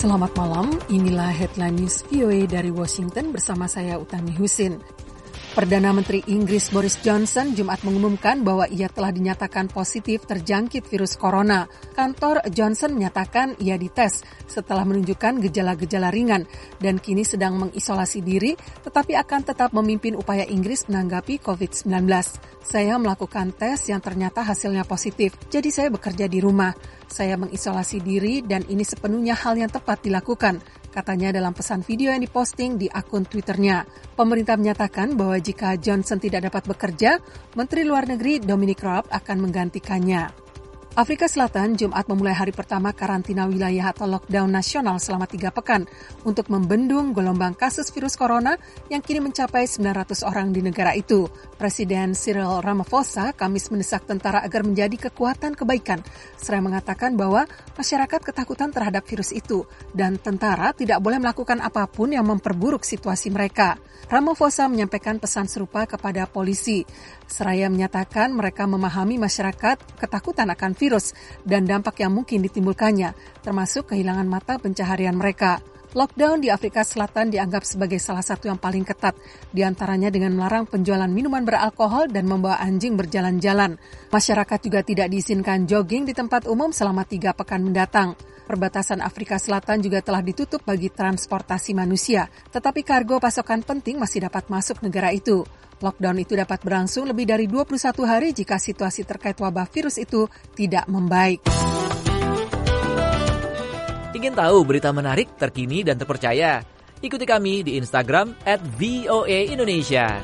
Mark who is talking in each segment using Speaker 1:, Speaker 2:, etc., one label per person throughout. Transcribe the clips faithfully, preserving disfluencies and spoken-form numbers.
Speaker 1: Selamat malam, inilah Headline News V O A dari Washington bersama saya Utami Husin. Perdana Menteri Inggris Boris Johnson Jumat mengumumkan bahwa ia telah dinyatakan positif terjangkit virus corona. Kantor Johnson menyatakan ia dites setelah menunjukkan gejala-gejala ringan dan kini sedang mengisolasi diri tetapi akan tetap memimpin upaya Inggris menanggapi covid sembilan belas. Saya melakukan tes yang ternyata hasilnya positif, jadi saya bekerja di rumah. Saya mengisolasi diri dan ini sepenuhnya hal yang tepat dilakukan, katanya dalam pesan video yang diposting di akun Twitternya. Pemerintah menyatakan bahwa jika Johnson tidak dapat bekerja, Menteri Luar Negeri Dominic Raab akan menggantikannya. Afrika Selatan Jumat memulai hari pertama karantina wilayah atau lockdown nasional selama tiga pekan untuk membendung gelombang kasus virus corona yang kini mencapai sembilan ratus orang di negara itu. Presiden Cyril Ramaphosa Kamis mendesak tentara agar menjadi kekuatan kebaikan, seraya mengatakan bahwa masyarakat ketakutan terhadap virus itu dan tentara tidak boleh melakukan apapun yang memperburuk situasi mereka. Ramaphosa menyampaikan pesan serupa kepada polisi, seraya menyatakan mereka memahami masyarakat ketakutan akan virus dan dampak yang mungkin ditimbulkannya, termasuk kehilangan mata pencaharian mereka. Lockdown di Afrika Selatan dianggap sebagai salah satu yang paling ketat, diantaranya dengan melarang penjualan minuman beralkohol dan membawa anjing berjalan-jalan. Masyarakat juga tidak diizinkan jogging di tempat umum selama tiga pekan mendatang. Perbatasan Afrika Selatan juga telah ditutup bagi transportasi manusia, tetapi kargo pasokan penting masih dapat masuk negara itu. Lockdown itu dapat berlangsung lebih dari dua puluh satu hari jika situasi terkait wabah virus itu tidak membaik.
Speaker 2: Ingin tahu berita menarik, terkini, dan terpercaya? Ikuti kami di Instagram at V O A Indonesia.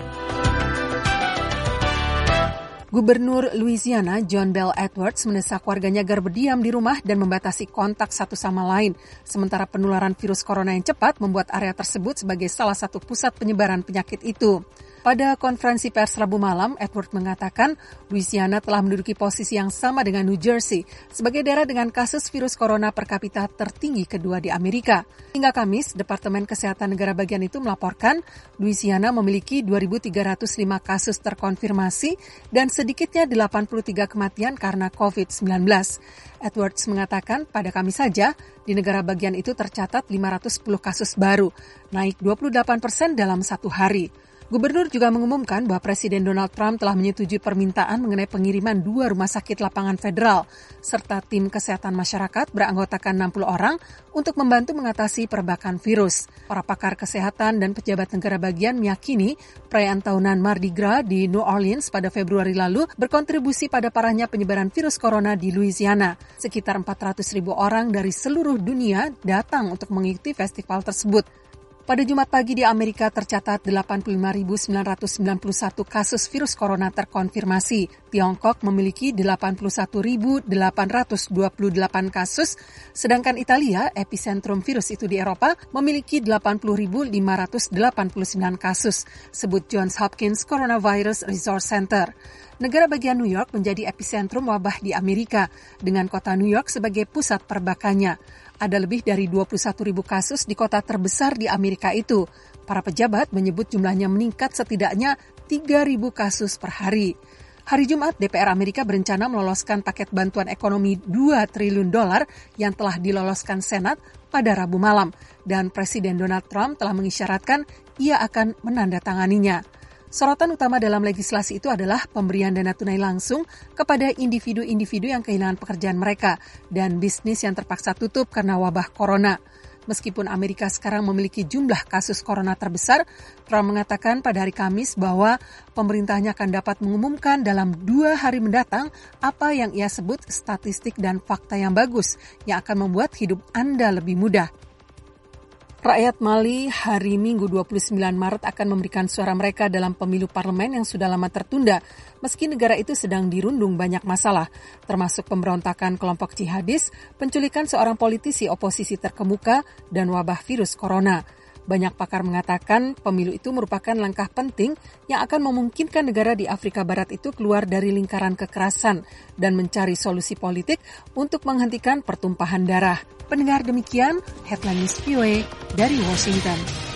Speaker 1: Gubernur Louisiana John Bel Edwards mendesak warganya agar berdiam di rumah dan membatasi kontak satu sama lain. Sementara penularan virus corona yang cepat membuat area tersebut sebagai salah satu pusat penyebaran penyakit itu. Pada konferensi pers Rabu malam, Edwards mengatakan Louisiana telah menduduki posisi yang sama dengan New Jersey sebagai daerah dengan kasus virus corona per kapita tertinggi kedua di Amerika. Hingga Kamis, Departemen Kesehatan Negara bagian itu melaporkan Louisiana memiliki dua ribu tiga ratus lima kasus terkonfirmasi dan sedikitnya delapan puluh tiga kematian karena covid sembilan belas. Edwards mengatakan pada Kamis saja di negara bagian itu tercatat lima ratus sepuluh kasus baru, naik dua puluh delapan persen dalam satu hari. Gubernur juga mengumumkan bahwa Presiden Donald Trump telah menyetujui permintaan mengenai pengiriman dua rumah sakit lapangan federal, serta tim kesehatan masyarakat beranggotakan enam puluh orang untuk membantu mengatasi perbakan virus. Para pakar kesehatan dan pejabat negara bagian meyakini perayaan tahunan Mardi Gras di New Orleans pada Februari lalu berkontribusi pada parahnya penyebaran virus corona di Louisiana. Sekitar empat ratus ribu orang dari seluruh dunia datang untuk mengikuti festival tersebut. Pada Jumat pagi di Amerika tercatat delapan puluh lima ribu sembilan ratus sembilan puluh satu kasus virus corona terkonfirmasi. Tiongkok memiliki delapan puluh satu ribu delapan ratus dua puluh delapan kasus, sedangkan Italia, epicentrum virus itu di Eropa, memiliki delapan puluh ribu lima ratus delapan puluh sembilan kasus, sebut Johns Hopkins Coronavirus Resource Center. Negara bagian New York menjadi epicentrum wabah di Amerika, dengan kota New York sebagai pusat perbakannya. Ada lebih dari dua puluh satu ribu kasus di kota terbesar di Amerika itu. Para pejabat menyebut jumlahnya meningkat setidaknya tiga ribu kasus per hari. Hari Jumat, D P R Amerika berencana meloloskan paket bantuan ekonomi dua triliun dolar yang telah diloloskan Senat pada Rabu malam. Dan Presiden Donald Trump telah mengisyaratkan ia akan menandatanganinya. Sorotan utama dalam legislasi itu adalah pemberian dana tunai langsung kepada individu-individu yang kehilangan pekerjaan mereka dan bisnis yang terpaksa tutup karena wabah corona. Meskipun Amerika sekarang memiliki jumlah kasus corona terbesar, Trump mengatakan pada hari Kamis bahwa pemerintahnya akan dapat mengumumkan dalam dua hari mendatang apa yang ia sebut statistik dan fakta yang bagus yang akan membuat hidup Anda lebih mudah. Rakyat Mali hari Minggu dua puluh sembilan Maret akan memberikan suara mereka dalam pemilu parlemen yang sudah lama tertunda, meski negara itu sedang dirundung banyak masalah, termasuk pemberontakan kelompok jihadis, penculikan seorang politisi oposisi terkemuka, dan wabah virus corona. Banyak pakar mengatakan pemilu itu merupakan langkah penting yang akan memungkinkan negara di Afrika Barat itu keluar dari lingkaran kekerasan dan mencari solusi politik untuk menghentikan pertumpahan darah. Pendengar, demikian Headline News V O A dari Washington.